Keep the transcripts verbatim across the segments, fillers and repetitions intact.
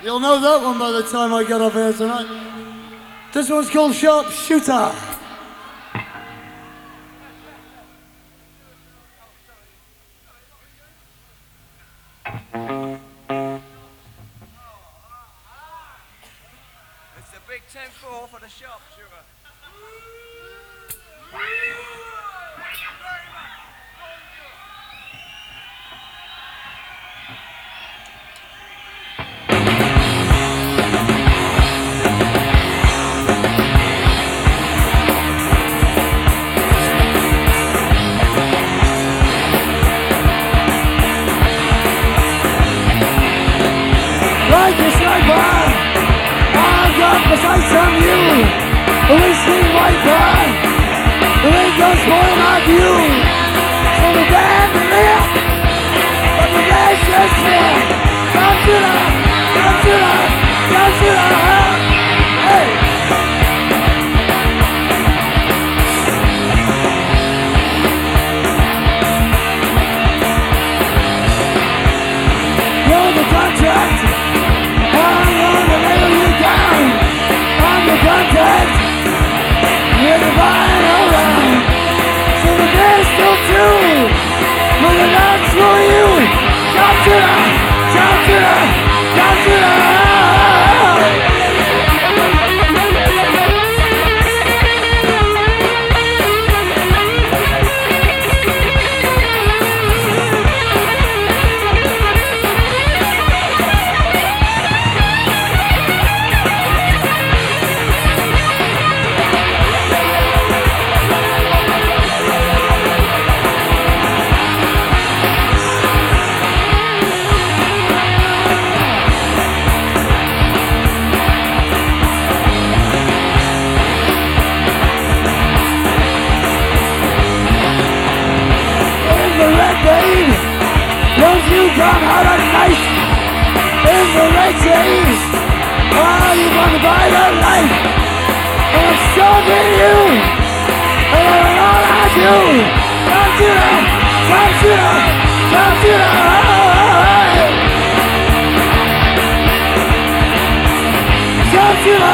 You'll know that one by the time I get up here tonight. This one's called Sharp Shooter. It's a big ten four for the Sharp Shooter. Like a sniper, I've got the sights on you. The whiskey white bar, the wind goes spoil my view. So the band to live, but the rest is clear. Come to the, come to the, come to the, hey. You're the contract. I'm gonna nail you down. I'm the contact. You're the vine around. So the best still true. But the love for you. Come to the, come to the, come to the. Don't you come out at night in the red days? Oh, you want to buy the light? And I'm stalking you, and that's all I do. Come to the, come to the, come to the. Come to the,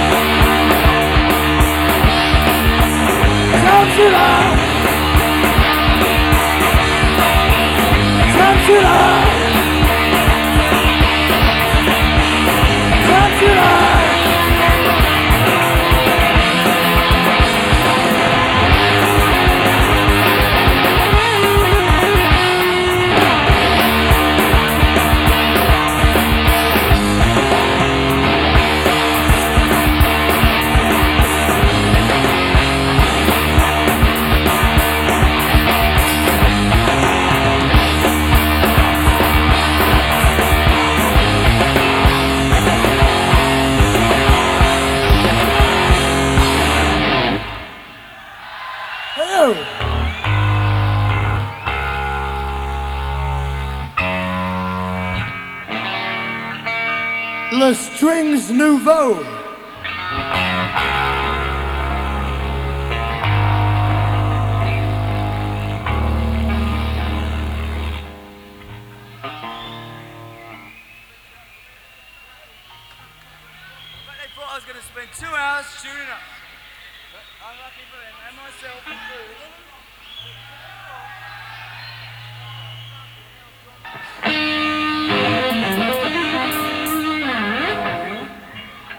come to the. Come to the, come to the. Le Strings Nouveau. They thought I was going to spend two hours shooting up. But unlucky for them and myself and all of them.